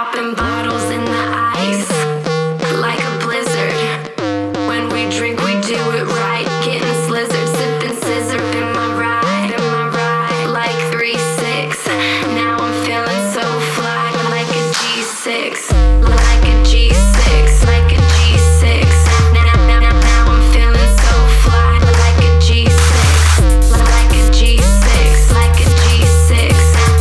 Popping bottles in the ice, like a blizzard. When we drink, we do it right. Getting slizzard, sipping scissor in my ride, like 3-6. Now I'm feeling so fly, like a G6, like a G6, like a G6. Now I'm feeling so fly, like a G6, like a G6, like a G6.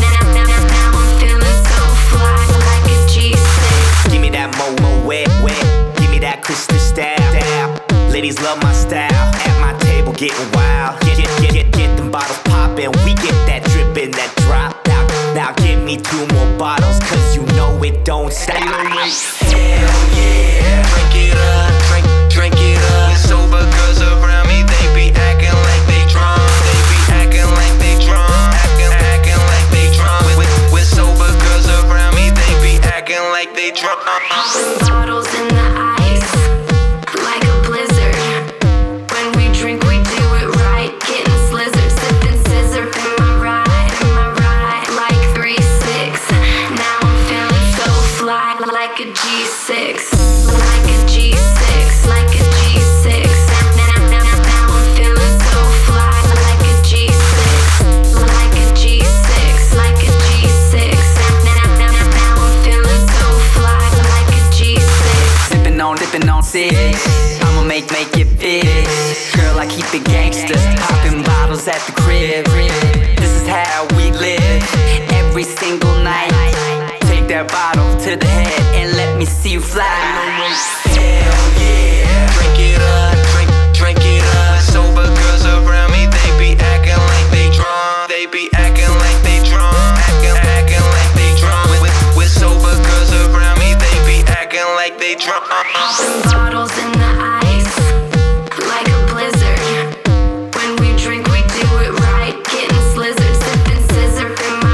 Now I'm feeling so fly, like a G6. Give me that mo wet. Give me that crystal style. Ladies love my style. At my table getting wild. Get them bottles poppin'. We get that drippin', that drop. Now give me 2 more bottles, cause you know it don't stop. Hell yeah, drink it up, drink it up. Sober girls around me, they be acting like they drunk. They be acting like they drunk, acting like they drunk. With sober girls around me, they be acting like they drunk. Popping bottles in the ice, like a blizzard. When we drink, we do it right. Getting slizzard, sipping scissor in my ride, like 3-6. Now I'm feeling so fly, like a G6, like a G6, like a G6. Now I'm feeling so fly, like a G6, like a G6, like a G6. Now I'm feeling so fly, like a G6. Sippin' on 6. I'ma make it fit. Girl, I keep it gangsta. Popping bottles at the crib. This is how we live every single night. Take that bottle to the head and let me see you fly. Hell yeah, drink it up, drink it up. Sober girls around me, they be acting like they drunk. They be acting like they drunk, acting like they drunk. With sober girls around me, they be acting like they drunk. Popping bottles in the ice, like a blizzard. When we drink, we do it right. Getting slizzard, sipping scissor in my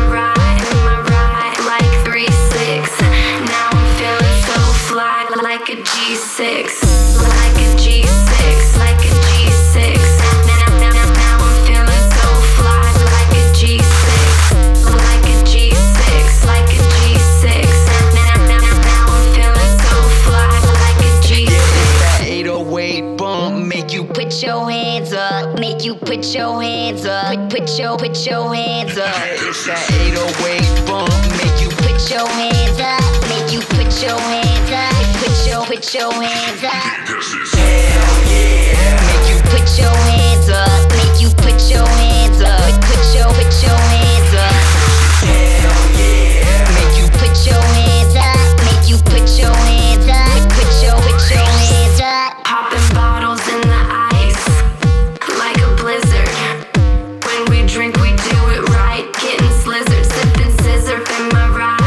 ride, like 3-6. Now I'm feeling so fly, like a G6, like a G6, like a G6. Now I'm feeling so fly, like a G6, like a G6, like a G6. Now I'm feeling so fly, like a G6. That 808 bump make you Put your hands up, make you put your hands up, put your hands up. It's that 808 bump make you Put your hands up, make you put your hands up, put your hands up. Hell yeah, make you Put your hands up, make you put your hands up, put your hands up. hell yeah. Make you put your hands up, make you put your hands up, put your hands up. Popping bottles in the ice, like a blizzard. When we drink, we do it right. Getting slizzard, sipping scissor in my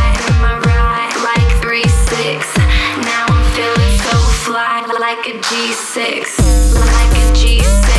ride, like 3-6. Now I'm feeling so fly, like a G6, like a G6.